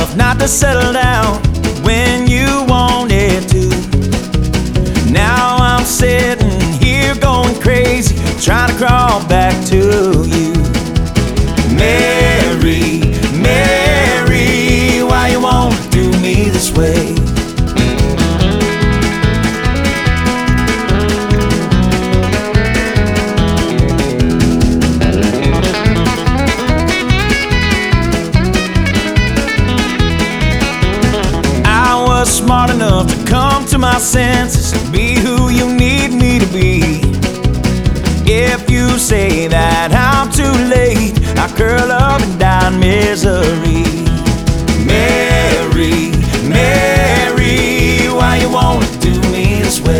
enough not to settle down when you wanted to. Now I'm sitting here going crazy, trying to crawl back to you. Mary, Mary, why you wanna do me this way? Smart enough to come to my senses and be who you need me to be. If you say that I'm too late, I curl up and die in misery. Mary, Mary, why you wanna do me this way?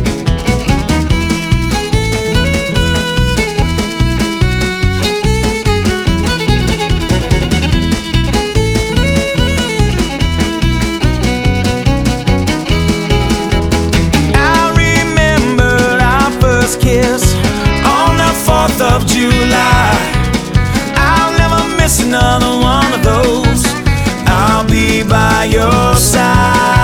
Of July, I'll never miss another one of those. I'll be by your side.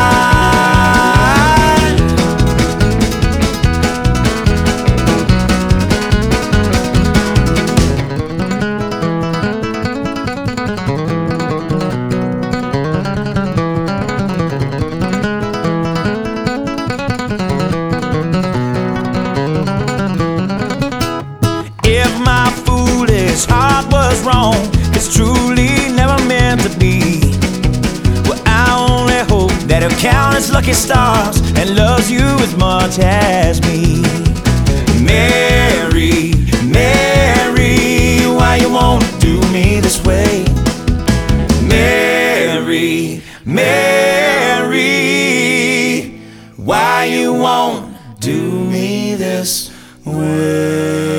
Heart was wrong, it's truly never meant to be. Well, I only hope that he'll count his lucky stars and loves you as much as me. Mary, Mary, why you wanna do me this way? Mary, Mary, why you wanna do me this way?